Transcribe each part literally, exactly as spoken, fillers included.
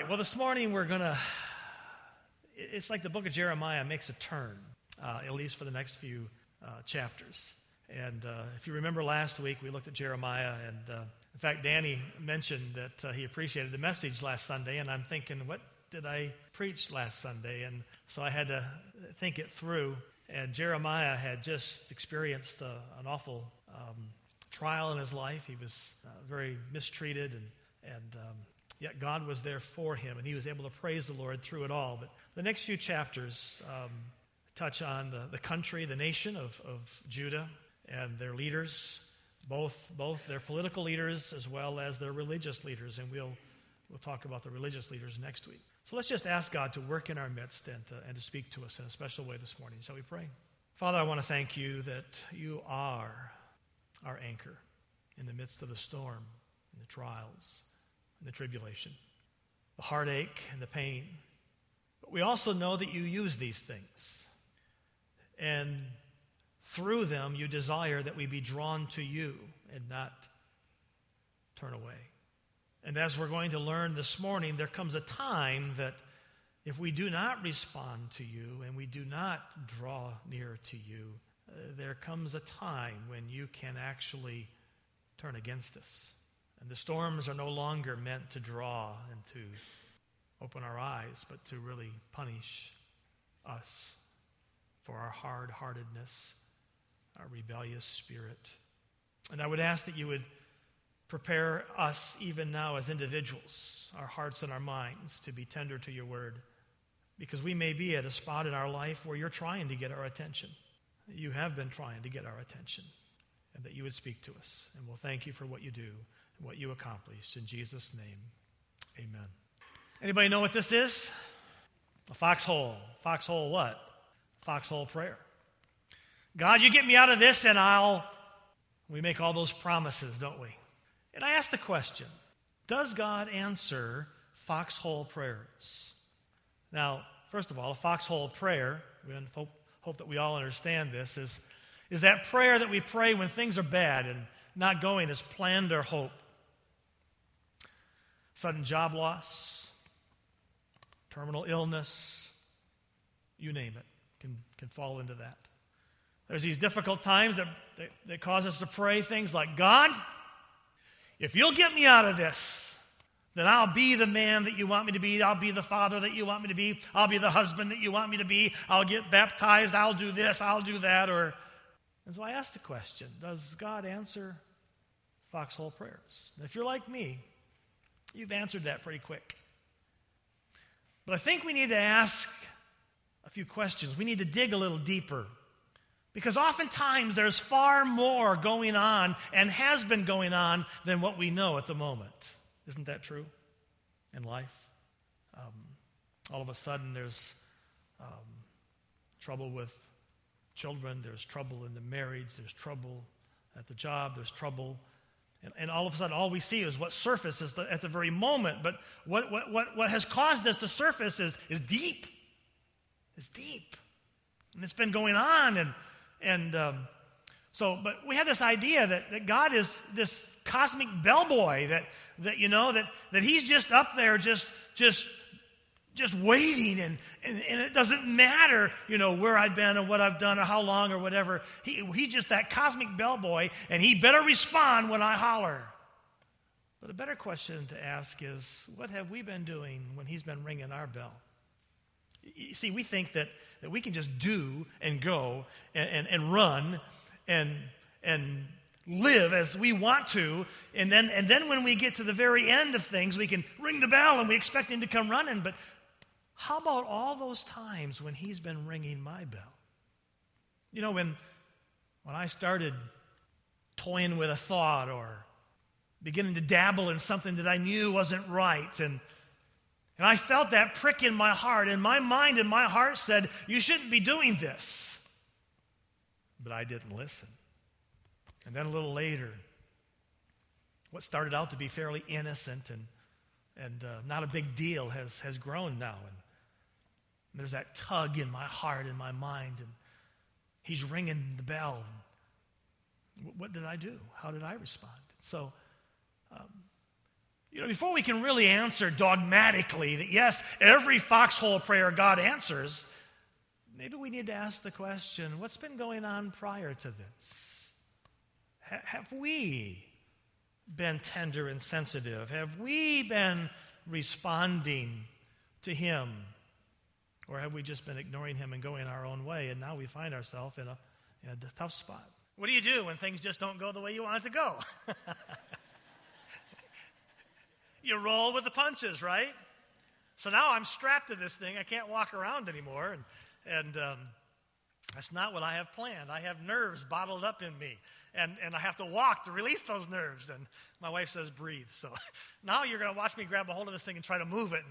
right, well, this morning we're going to, it's like the book of Jeremiah makes a turn, uh, at least for the next few uh, chapters. And uh, if you remember last week, we looked at Jeremiah, and uh, in fact, Danny mentioned that uh, he appreciated the message last Sunday, and I'm thinking, what did I preach last Sunday? And so I had to think it through, and Jeremiah had just experienced uh, an awful um, trial in his life. He was uh, very mistreated, and, and um, yet God was there for him, and he was able to praise the Lord through it all. But the next few chapters um, touch on the, the country, the nation of, of Judah, and their leaders, both both their political leaders as well as their religious leaders, and we'll we'll talk about the religious leaders next week. So let's just ask God to work in our midst and to, and to speak to us in a special way this morning. Shall we pray? Father, I want to thank you that you are our anchor in the midst of the storm, and the trials, and the tribulation, the heartache and the pain. But we also know that you use these things, and through them, you desire that we be drawn to you and not turn away. And as we're going to learn this morning, there comes a time that if we do not respond to you and we do not draw near to you, uh, there comes a time when you can actually turn against us. And the storms are no longer meant to draw and to open our eyes, but to really punish us for our hard-heartedness, our rebellious spirit. And I would ask that you would prepare us even now as individuals, our hearts and our minds, to be tender to your word, because we may be at a spot in our life where you're trying to get our attention. You have been trying to get our attention, and that you would speak to us. And we'll thank you for what you do and what you accomplish. In Jesus' name, amen. Anybody know what this is? A foxhole. Foxhole what? Foxhole prayer. God, you get me out of this and I'll... We make all those promises, don't we? And I ask the question, does God answer foxhole prayers? Now, first of all, a foxhole prayer, we hope, hope that we all understand this, is, is that prayer that we pray when things are bad and not going as planned or hoped. Sudden job loss, terminal illness, you name it, can, can fall into that. There's these difficult times that, that, that cause us to pray things like, God, if you'll get me out of this, then I'll be the man that you want me to be. I'll be the father that you want me to be. I'll be the husband that you want me to be. I'll get baptized. I'll do this. I'll do that. Or, and so I ask the question, does God answer foxhole prayers? And if you're like me, you've answered that pretty quick. But I think we need to ask a few questions. We need to dig a little deeper. Because oftentimes there's far more going on and has been going on than what we know at the moment. Isn't that true in life? Um, all of a sudden there's um, trouble with children, there's trouble in the marriage, there's trouble at the job, there's trouble. And, and all of a sudden all we see is what surfaces the, at the very moment. But what, what, what, what has caused this to surface is, is deep. It's deep. And it's been going on and And um, so, but we have this idea that, that God is this cosmic bellboy, that that you know that that He's just up there, just just just waiting, and, and and it doesn't matter, you know, where I've been or what I've done or how long or whatever. He he's just that cosmic bellboy, and He better respond when I holler. But a better question to ask is, what have we been doing when He's been ringing our bell? You see, we think that, that we can just do and go and, and, and run and and live as we want to, and then and then when we get to the very end of things, we can ring the bell and we expect Him to come running. But how about all those times when He's been ringing my bell? You know, when when I started toying with a thought or beginning to dabble in something that I knew wasn't right, and And I felt that prick in my heart, and my mind and my heart said, you shouldn't be doing this. But I didn't listen. And then a little later, what started out to be fairly innocent and, and uh, not a big deal has, has grown now. And, and there's that tug in my heart and my mind, and He's ringing the bell. What did I do? How did I respond? So um, You know, before we can really answer dogmatically that, yes, every foxhole prayer God answers, maybe we need to ask the question, what's been going on prior to this? Ha- have we been tender and sensitive? Have we been responding to him? Or have we just been ignoring him and going our own way, and now we find ourselves in a, in a tough spot? What do you do when things just don't go the way you want it to go? You roll with the punches, right? So now I'm strapped to this thing. I can't walk around anymore, and, and um, that's not what I have planned. I have nerves bottled up in me, and, and I have to walk to release those nerves, and my wife says, breathe. So now you're going to watch me grab a hold of this thing and try to move it.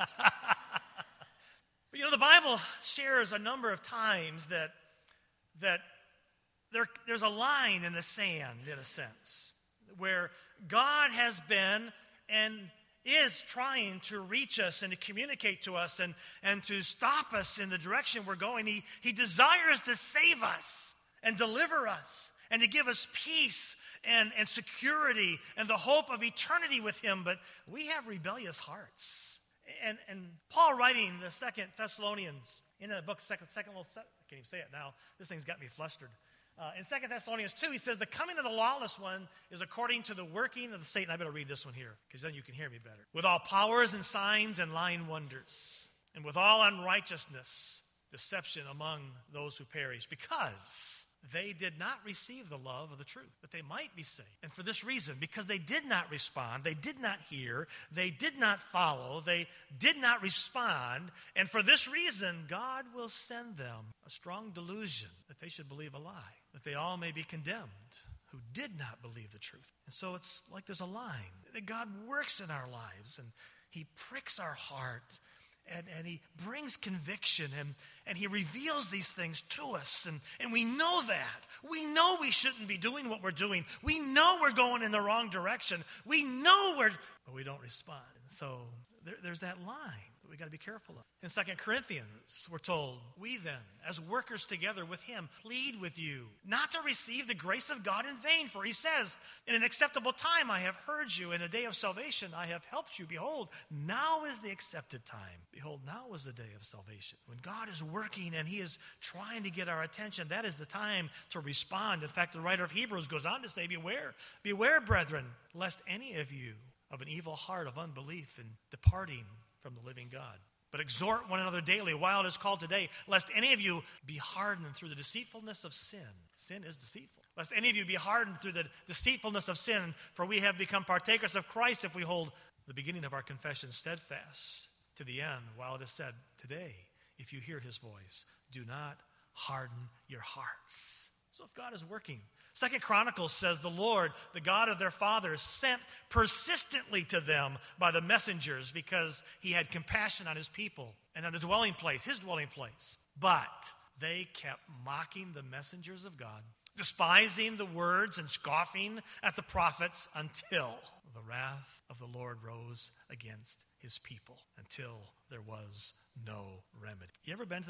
But you know, the Bible shares a number of times that, that there, there's a line in the sand, in a sense, where God has been and is trying to reach us and to communicate to us and, and to stop us in the direction we're going. He, he desires to save us and deliver us and to give us peace and, and security and the hope of eternity with him, but we have rebellious hearts. And, and Paul writing the Second Thessalonians, in the book, second, second, I can't even say it now, this thing's got me flustered. Uh, in Second Thessalonians two, he says, the coming of the lawless one is according to the working of the Satan. I better read this one here, because then you can hear me better. With all powers and signs and lying wonders, and with all unrighteousness, deception among those who perish, because they did not receive the love of the truth, that they might be saved. And for this reason, because they did not respond, they did not hear, they did not follow, they did not respond, and for this reason, God will send them a strong delusion that they should believe a lie, that they all may be condemned who did not believe the truth. And so it's like there's a line that God works in our lives, and he pricks our heart, and, and he brings conviction, and, and he reveals these things to us, and, and we know that. We know we shouldn't be doing what we're doing. We know we're going in the wrong direction. We know we're, but we don't respond. And so there, there's that line that we got to be careful of. In Second Corinthians, we're told, we then, as workers together with him, plead with you not to receive the grace of God in vain. For he says, in an acceptable time I have heard you. In a day of salvation I have helped you. Behold, now is the accepted time. Behold, now is the day of salvation. When God is working and he is trying to get our attention, that is the time to respond. In fact, the writer of Hebrews goes on to say, beware, beware, brethren, lest any of you of an evil heart of unbelief and departing from the living God. But exhort one another daily while it is called today, lest any of you be hardened through the deceitfulness of sin. Sin is deceitful. Lest any of you be hardened through the deceitfulness of sin, for we have become partakers of Christ if we hold the beginning of our confession steadfast to the end, while it is said, today, if you hear his voice, do not harden your hearts. So if God is working, Second Chronicles says the Lord, the God of their fathers, sent persistently to them by the messengers because he had compassion on his people and on the dwelling place, his dwelling place. But they kept mocking the messengers of God, despising the words and scoffing at the prophets until the wrath of the Lord rose against his people, until there was no remedy. You ever been to the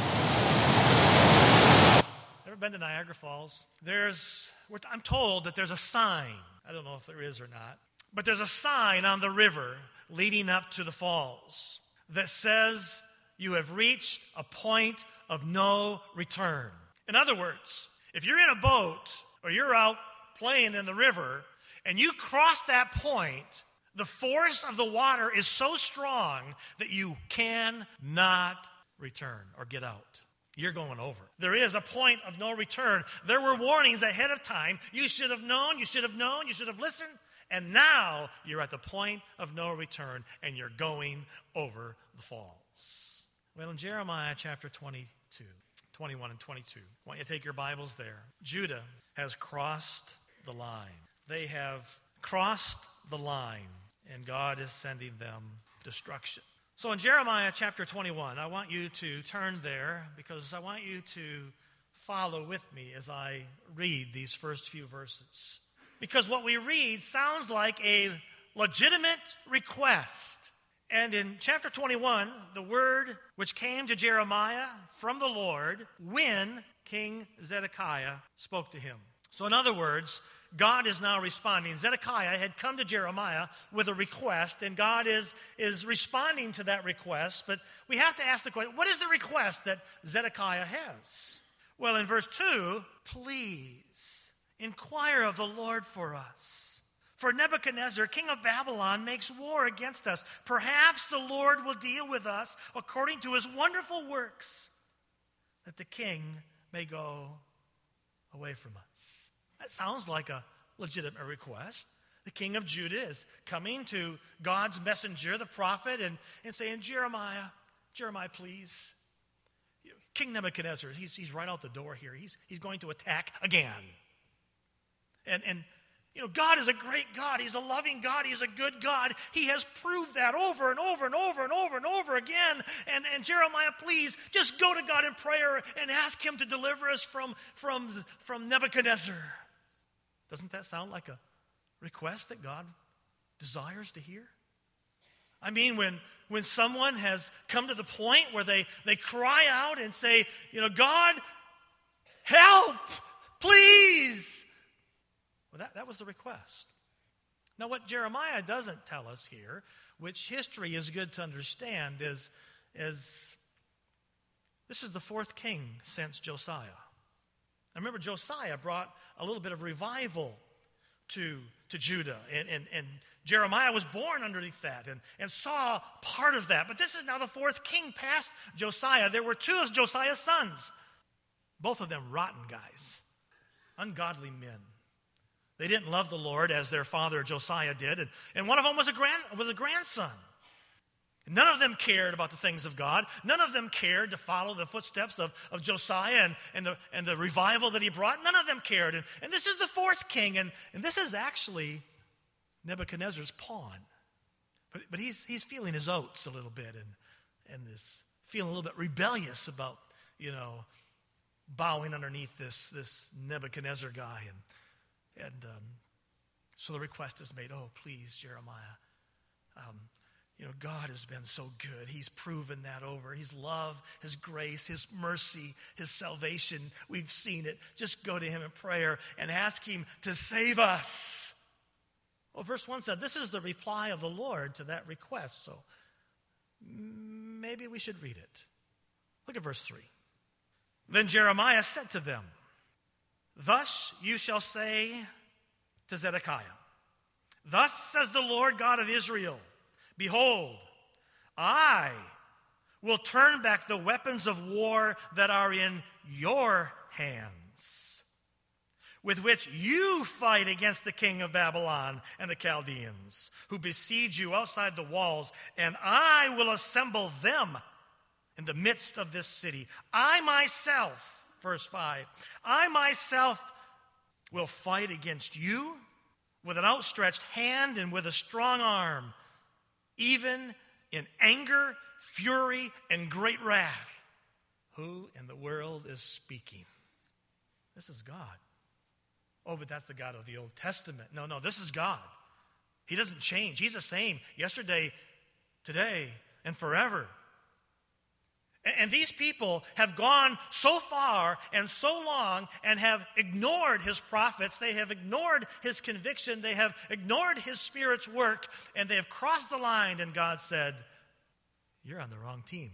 Niagara? Ever been to Niagara Falls? There's, I'm told that there's a sign. I don't know if there is or not. But there's a sign on the river leading up to the falls that says you have reached a point of no return. In other words, if you're in a boat or you're out playing in the river and you cross that point, the force of the water is so strong that you cannot return or get out. You're going over. There is a point of no return. There were warnings ahead of time. You should have known, you should have known, you should have listened. And now you're at the point of no return and you're going over the falls. Well, in Jeremiah chapter twenty-two, twenty-one and twenty-two, I want you to take your Bibles there. Judah has crossed the line. They have crossed the line and God is sending them destruction. So in Jeremiah chapter twenty-one, I want you to turn there because I want you to follow with me as I read these first few verses. Because what we read sounds like a legitimate request. And in chapter twenty-one, the word which came to Jeremiah from the Lord when King Zedekiah spoke to him. So in other words, God is now responding. Zedekiah had come to Jeremiah with a request, and God is, is responding to that request. But we have to ask the question, what is the request that Zedekiah has? Well, in verse two, please inquire of the Lord for us. For Nebuchadnezzar, king of Babylon, makes war against us. Perhaps the Lord will deal with us according to his wonderful works, that the king may go away from us. That sounds like a legitimate request. The king of Judah is coming to God's messenger, the prophet, and, and saying, Jeremiah, Jeremiah, please. King Nebuchadnezzar, he's, he's right out the door here. He's, he's going to attack again. And, and, you know, God is a great God. He's a loving God. He's a good God. He has proved that over and over and over and over and over again. And, and Jeremiah, please, just go to God in prayer and ask him to deliver us from, from, from Nebuchadnezzar. Doesn't that sound like a request that God desires to hear? I mean, when, when someone has come to the point where they, they cry out and say, you know, God, help, please. Well, that, that was the request. Now, what Jeremiah doesn't tell us here, which history is good to understand, is, is this is the fourth king since Josiah. I remember Josiah brought a little bit of revival to, to Judah, and, and, and Jeremiah was born underneath that and, and saw part of that. But this is now the fourth king past Josiah. There were two of Josiah's sons, both of them rotten guys, ungodly men. They didn't love the Lord as their father Josiah did, and, and one of them was a grand was a grandson. None of them cared about the things of God. None of them cared to follow the footsteps of, of Josiah and, and, the, and the revival that he brought. None of them cared. And, and this is the fourth king, and, and this is actually Nebuchadnezzar's pawn. But, but he's, he's feeling his oats a little bit and, and is feeling a little bit rebellious about, you know, bowing underneath this, this Nebuchadnezzar guy. And, and um, so the request is made, oh, please, Jeremiah, um, you know, God has been so good. He's proven that over. His love, his grace, his mercy, his salvation. We've seen it. Just go to him in prayer and ask him to save us. Well, verse one said, this is the reply of the Lord to that request. So maybe we should read it. Look at verse three. Then Jeremiah said to them, thus you shall say to Zedekiah, thus says the Lord God of Israel, behold, I will turn back the weapons of war that are in your hands, with which you fight against the king of Babylon and the Chaldeans, who besiege you outside the walls, and I will assemble them in the midst of this city. I myself, verse five, I myself will fight against you with an outstretched hand and with a strong arm, even in anger, fury, and great wrath. Who in the world is speaking? This is God. Oh, but that's the God of the Old Testament. No, no, this is God. He doesn't change. He's the same yesterday, today, and forever. And these people have gone so far and so long and have ignored his prophets. They have ignored his conviction. They have ignored his Spirit's work. And they have crossed the line. And God said, you're on the wrong team.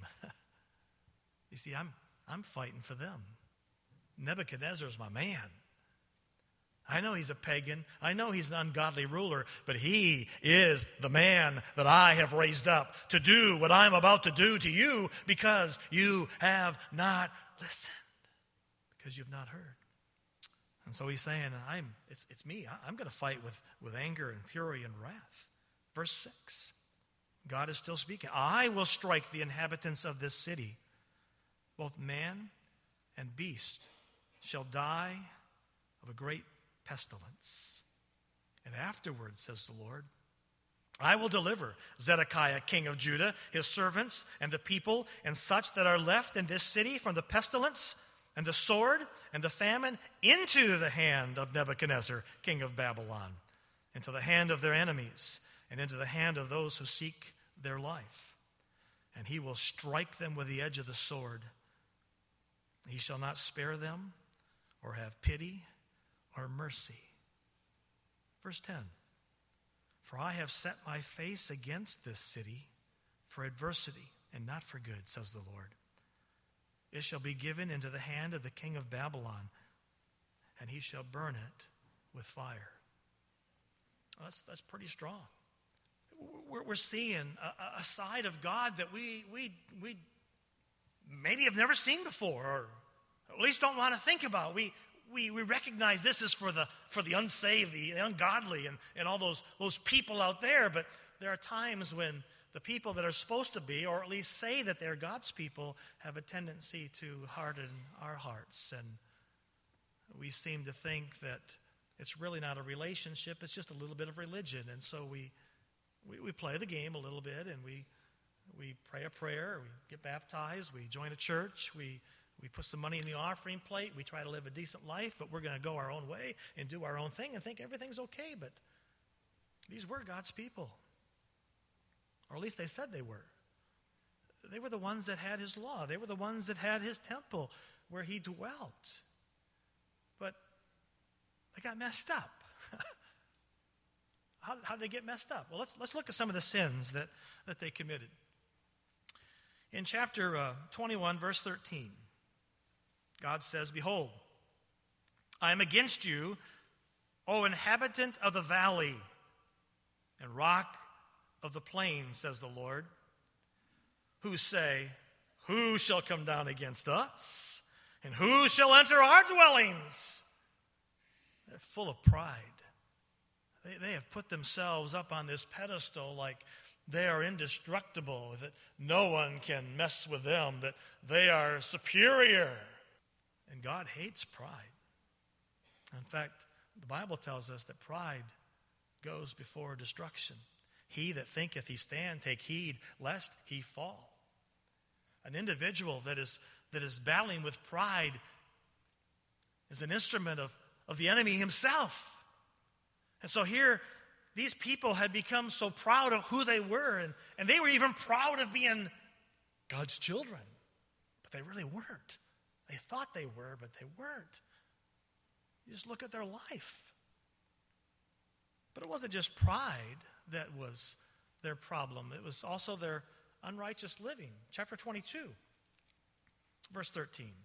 You see, I'm, I'm fighting for them. Nebuchadnezzar is my man. I know he's a pagan. I know he's an ungodly ruler, but he is the man that I have raised up to do what I'm about to do to you because you have not listened, because you've not heard. And so he's saying, I'm, it's, it's me. I'm going to fight with, with anger and fury and wrath. Verse six, God is still speaking. I will strike the inhabitants of this city. Both man and beast shall die of a great pestilence. And afterwards, says the Lord, I will deliver Zedekiah, king of Judah, his servants, and the people, and such that are left in this city from the pestilence and the sword and the famine into the hand of Nebuchadnezzar, king of Babylon, into the hand of their enemies, and into the hand of those who seek their life. And he will strike them with the edge of the sword. He shall not spare them or have pity or mercy. Verse ten. For I have set my face against this city for adversity and not for good, says the Lord. It shall be given into the hand of the king of Babylon, and he shall burn it with fire. Well, that's, that's pretty strong. We're, we're seeing a, a side of God that we, we, we maybe have never seen before, or at least don't want to think about. We, we, we recognize this is for the, for the unsaved, the ungodly, and, and all those, those people out there. But there are times when the people that are supposed to be, or at least say that they're God's people, have a tendency to harden our hearts. And we seem to think that it's really not a relationship, it's just a little bit of religion. And so we we, we play the game a little bit, and we we pray a prayer, we get baptized, we join a church, we, we put some money in the offering plate, we try to live a decent life, but we're going to go our own way and do our own thing and think everything's okay. But these were God's people. Or at least they said they were. They were the ones that had his law. They were the ones that had his temple where he dwelt. But they got messed up. how, how did they get messed up? Well, let's, let's look at some of the sins that, that they committed. In chapter uh, twenty-one, verse thirteen, God says, Behold, I am against you, O inhabitant of the valley and rock of the plain, says the Lord, who say, Who shall come down against us? And who shall enter our dwellings? They're full of pride. They, they have put themselves up on this pedestal like they are indestructible, that no one can mess with them, that they are superior. And God hates pride. In fact, the Bible tells us that pride goes before destruction. He that thinketh he stand, take heed lest he fall. An individual that is that is battling with pride is an instrument of, of the enemy himself. And so here, these people had become so proud of who they were, and, and they were even proud of being God's children. But they really weren't. They thought they were, but they weren't. You just look at their life. But it wasn't just pride that was their problem. It was also their unrighteous living. Chapter twenty-two, verse thirteen.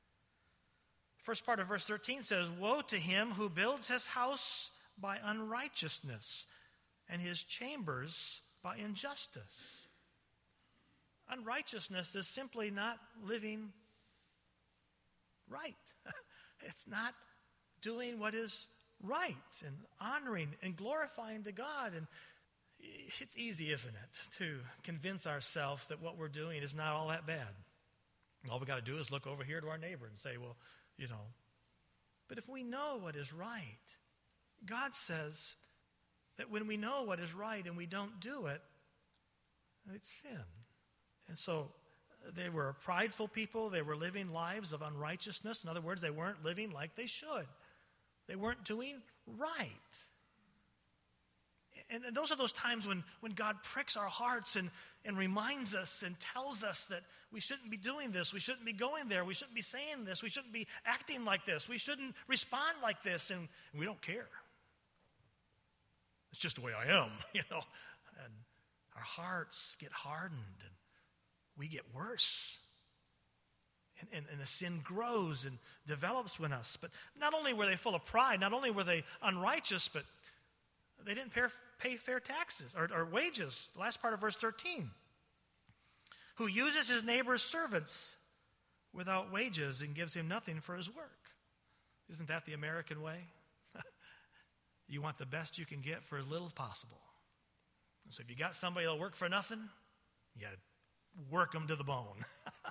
First part of verse thirteen says, Woe to him who builds his house by unrighteousness and his chambers by injustice. Unrighteousness is simply not living right. It's not doing what is right and honoring and glorifying to God. And it's easy, isn't it, to convince ourselves that what we're doing is not all that bad. All we got to do is look over here to our neighbor and say, well, you know. But if we know what is right, God says that when we know what is right and we don't do it, it's sin. And so they were a prideful people. They were living lives of unrighteousness. In other words, they weren't living like they should. They weren't doing right. And, and those are those times when, when God pricks our hearts and, and reminds us and tells us that we shouldn't be doing this. We shouldn't be going there. We shouldn't be saying this. We shouldn't be acting like this. We shouldn't respond like this. And, and we don't care. It's just the way I am, you know. And our hearts get hardened and we get worse. And, and, and the sin grows and develops in us. But not only were they full of pride, not only were they unrighteous, but they didn't pay, pay fair taxes or, or wages. The last part of verse thirteen. Who uses his neighbor's servants without wages and gives him nothing for his work. Isn't that the American way? You want the best you can get for as little as possible. So if you got somebody that'll work for nothing, you work them to the bone.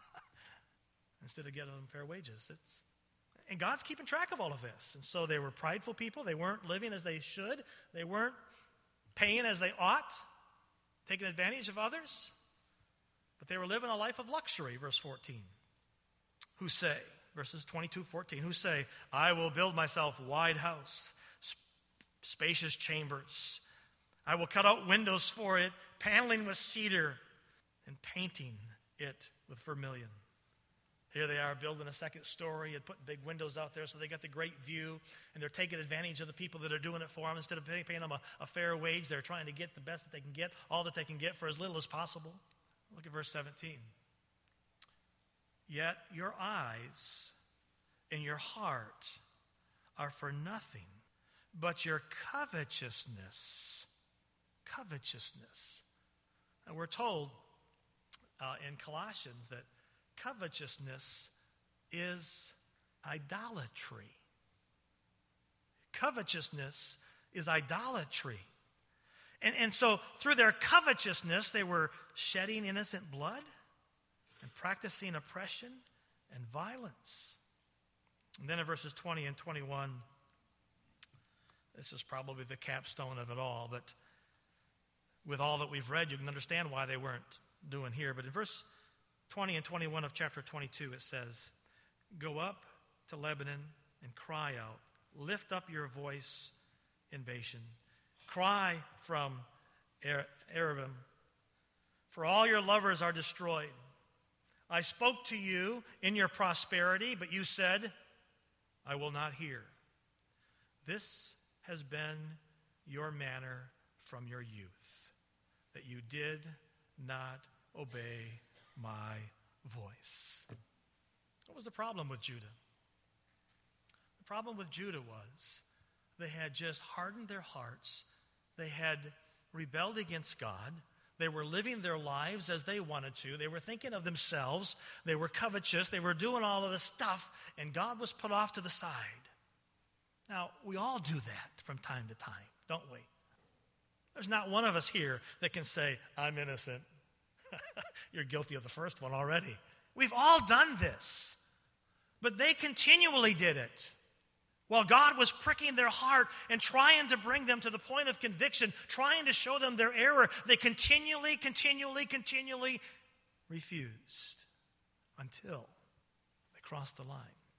Instead of getting them fair wages. It's, and God's keeping track of all of this. And so they were prideful people. They weren't living as they should. They weren't paying as they ought, taking advantage of others. But they were living a life of luxury, verse fourteen. Who say, verses twenty-two, fourteen, who say, I will build myself wide house, spacious chambers. I will cut out windows for it, paneling with cedar, and painting it with vermilion. Here they are building a second story and putting big windows out there so they got the great view, and they're taking advantage of the people that are doing it for them. Instead of paying, paying them a, a fair wage, they're trying to get the best that they can get, all that they can get for as little as possible. Look at verse seventeen. Yet your eyes and your heart are for nothing, but your covetousness. Covetousness. And we're told uh, in Colossians that covetousness is idolatry. Covetousness is idolatry. And, and so through their covetousness, they were shedding innocent blood and practicing oppression and violence. And then in verses twenty and twenty-one, this is probably the capstone of it all, but with all that we've read, you can understand why they weren't doing here. But in verse twenty and twenty-one of chapter twenty-two, it says, "Go up to Lebanon and cry out. Lift up your voice in Bashan. Cry from Arabim, for all your lovers are destroyed. I spoke to you in your prosperity, but you said, I will not hear. This has been your manner from your youth, that you did not obey my voice." What was the problem with Judah? The problem with Judah was they had just hardened their hearts. They had rebelled against God. They were living their lives as they wanted to. They were thinking of themselves. They were covetous. They were doing all of this stuff, and God was put off to the side. Now, we all do that from time to time, don't we? There's not one of us here that can say, I'm innocent. You're guilty of the first one already. We've all done this. But they continually did it. While God was pricking their heart and trying to bring them to the point of conviction, trying to show them their error, they continually, continually, continually refused until they crossed the line.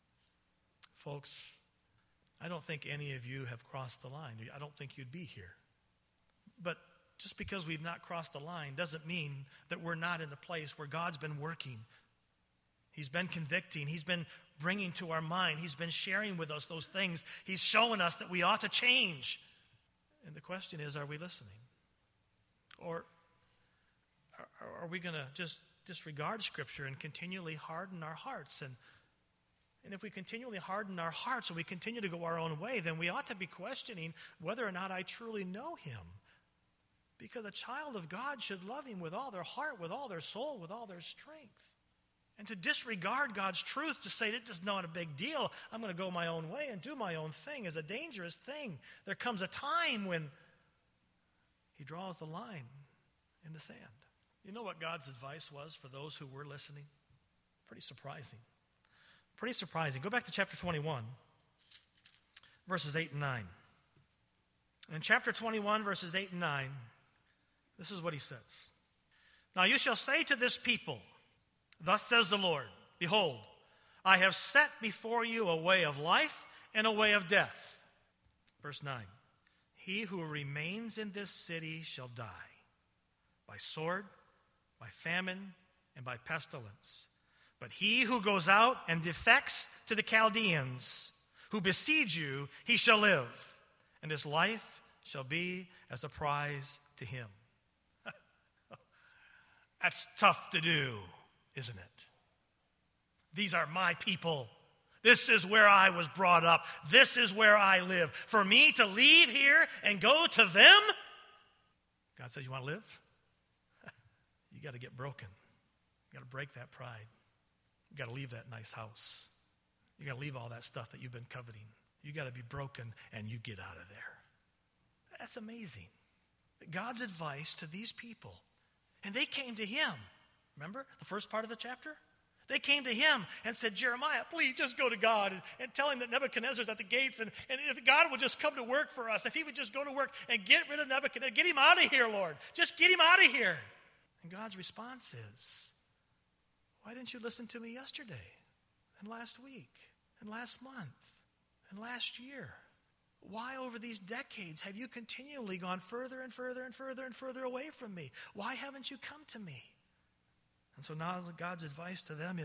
Folks, I don't think any of you have crossed the line. I don't think you'd be here. But just because we've not crossed the line doesn't mean that we're not in the place where God's been working. He's been convicting. He's been bringing to our mind. He's been sharing with us those things. He's showing us that we ought to change. And the question is, are we listening? Or are we going to just disregard Scripture and continually harden our hearts? And, and if we continually harden our hearts and we continue to go our own way, then we ought to be questioning whether or not I truly know Him. Because a child of God should love Him with all their heart, with all their soul, with all their strength. And to disregard God's truth, to say this is not a big deal, I'm going to go my own way and do my own thing, is a dangerous thing. There comes a time when He draws the line in the sand. You know what God's advice was for those who were listening? Pretty surprising. Pretty surprising. Go back to chapter twenty-one, verses eight and nine. In chapter twenty-one, verses eight and nine, this is what He says. "Now you shall say to this people, thus says the Lord, behold, I have set before you a way of life and a way of death." Verse nine, "He who remains in this city shall die by sword, by famine, and by pestilence. But he who goes out and defects to the Chaldeans, who besiege you, he shall live, and his life shall be as a prize to him." That's tough to do, isn't it? These are my people. This is where I was brought up. This is where I live. For me to leave here and go to them? God says, you want to live? You got to get broken. You got to break that pride. You got to leave that nice house. You got to leave all that stuff that you've been coveting. You got to be broken and you get out of there. That's amazing. God's advice to these people. And they came to Him. Remember the first part of the chapter? They came to Him and said, Jeremiah, please just go to God and, and tell him that Nebuchadnezzar's at the gates. And, and if God would just come to work for us, if He would just go to work and get rid of Nebuchadnezzar, get him out of here, Lord. Just get him out of here. And God's response is, why didn't you listen to me yesterday and last week and last month and last year? Why over these decades have you continually gone further and further and further and further away from me? Why haven't you come to me? And so now God's advice to them is,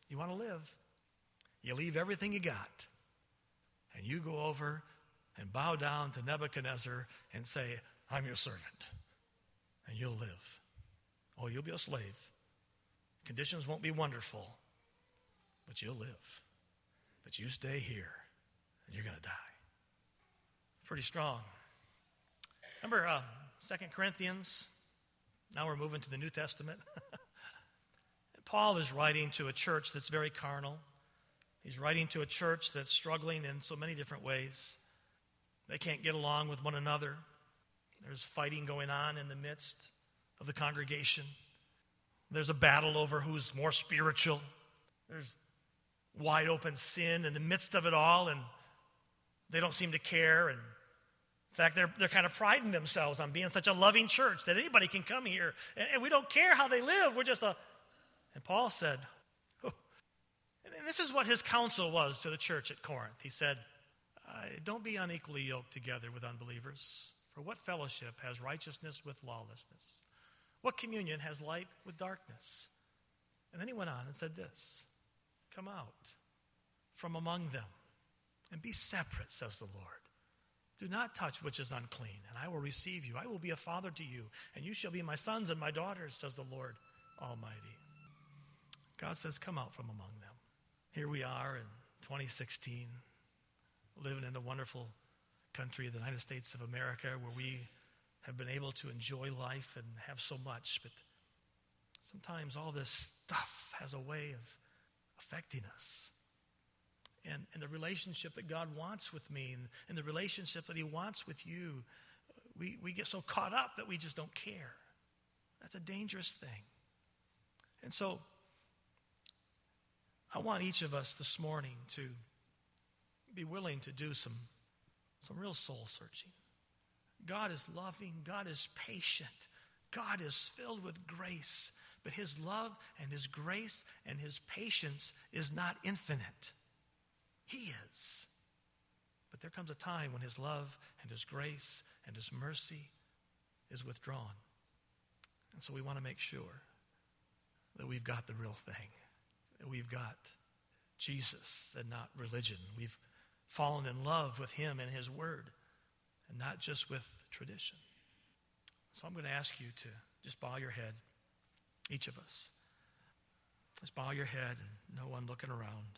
You want to live. You leave everything you got, and you go over and bow down to Nebuchadnezzar and say, I'm your servant, and you'll live. Oh, you'll be a slave. Conditions won't be wonderful, but you'll live. But you stay here, and you're going to die. Pretty strong. Remember uh, Second Corinthians? Now we're moving to the New Testament. Paul is writing to a church that's very carnal. He's writing to a church that's struggling in so many different ways. They can't get along with one another. There's fighting going on in the midst of the congregation. There's a battle over who's more spiritual. There's wide open sin in the midst of it all, and they don't seem to care. And in fact, they're, they're kind of priding themselves on being such a loving church that anybody can come here, and, and we don't care how they live. We're just a... And Paul said, oh, and this is what his counsel was to the church at Corinth. He said, don't be unequally yoked together with unbelievers. For what fellowship has righteousness with lawlessness? What communion has light with darkness? And then he went on and said this, come out from among them and be separate, says the Lord. Do not touch which is unclean, and I will receive you. I will be a father to you, and you shall be my sons and my daughters, says the Lord Almighty. God says, come out from among them. Here we are in twenty sixteen, living in the wonderful country of the United States of America, where we have been able to enjoy life and have so much, but sometimes all this stuff has a way of affecting us. And, and the relationship that God wants with me and, and the relationship that he wants with you, we, we get so caught up that we just don't care. That's a dangerous thing. And so I want each of us this morning to be willing to do some, some real soul searching. God is loving. God is patient. God is filled with grace. But his love and his grace and his patience is not infinite. He is. But there comes a time when his love and his grace and his mercy is withdrawn. And so we want to make sure that we've got the real thing. That we've got Jesus and not religion. We've fallen in love with him and his word and not just with tradition. So I'm going to ask you to just bow your head, each of us. Just bow your head and no one looking around.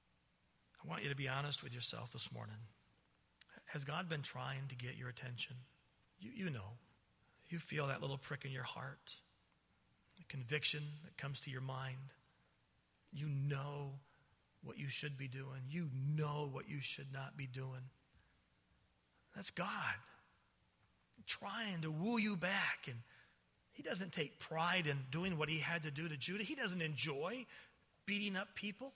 I want you to be honest with yourself this morning. Has God been trying to get your attention? You, you know. You feel that little prick in your heart, the conviction that comes to your mind. You know what you should be doing. You know what you should not be doing. That's God trying to woo you back. And he doesn't take pride in doing what he had to do to Judah. He doesn't enjoy beating up people.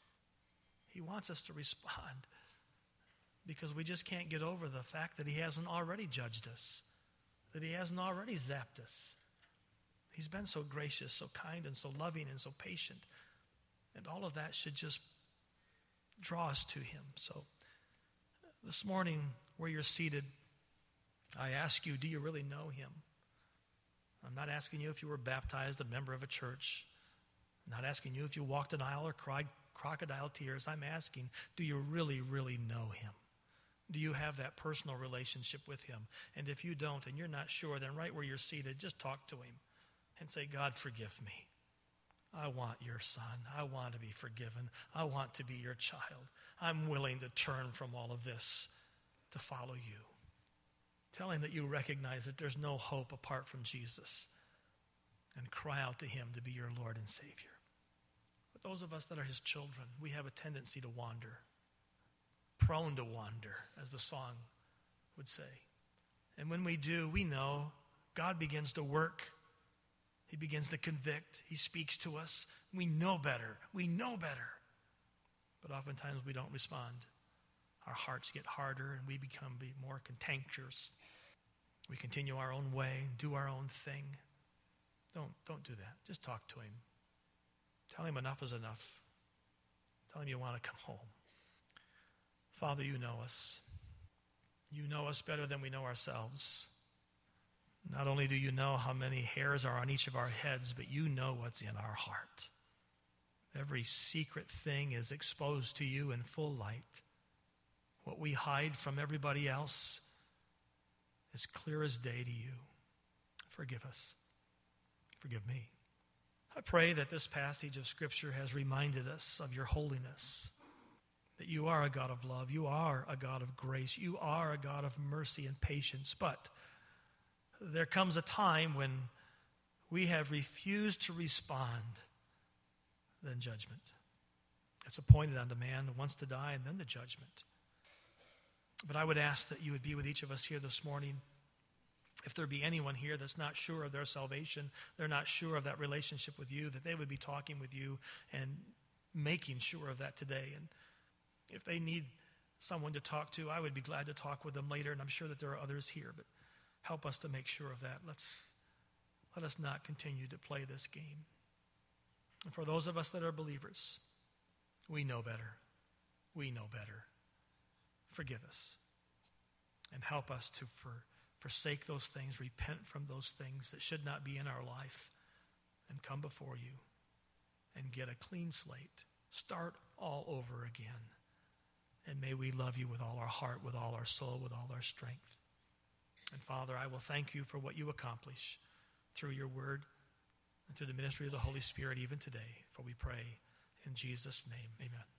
He wants us to respond because we just can't get over the fact that he hasn't already judged us, that he hasn't already zapped us. He's been so gracious, so kind, and so loving, and so patient. And all of that should just draw us to him. So this morning, where you're seated, I ask you, do you really know him? I'm not asking you if you were baptized, a member of a church. I'm not asking you if you walked an aisle or cried crocodile tears. I'm asking, do you really, really know him? Do you have that personal relationship with him? And if you don't and you're not sure, then right where you're seated, just talk to him and say, God, forgive me. I want your son. I want to be forgiven. I want to be your child. I'm willing to turn from all of this to follow you. Tell him that you recognize that there's no hope apart from Jesus and cry out to him to be your Lord and Savior. But those of us that are his children, we have a tendency to wander, prone to wander, as the song would say. And when we do, we know God begins to work. He begins to convict. He speaks to us. We know better. We know better. But oftentimes we don't respond. Our hearts get harder and we become more cantankerous. We continue our own way and do our own thing. Don't, don't do that. Just talk to him. Tell him enough is enough. Tell him you want to come home. Father, you know us. You know us better than we know ourselves. Not only do you know how many hairs are on each of our heads, but you know what's in our heart. Every secret thing is exposed to you in full light. What we hide from everybody else is clear as day to you. Forgive us. Forgive me. I pray that this passage of Scripture has reminded us of your holiness, that you are a God of love, you are a God of grace, you are a God of mercy and patience. But there comes a time when we have refused to respond, then judgment. It's appointed unto man who wants to die, and then the judgment. But I would ask that you would be with each of us here this morning. If there be anyone here that's not sure of their salvation, they're not sure of that relationship with you, that they would be talking with you and making sure of that today. And if they need someone to talk to, I would be glad to talk with them later, and I'm sure that there are others here, but help us to make sure of that. Let's, let us not continue to play this game. And for those of us that are believers, we know better. We know better. Forgive us and help us to for, forsake those things, repent from those things that should not be in our life, and come before you and get a clean slate. Start all over again. And may we love you with all our heart, with all our soul, with all our strength. And Father, I will thank you for what you accomplish through your word and through the ministry of the Holy Spirit even today. For we pray in Jesus' name, amen.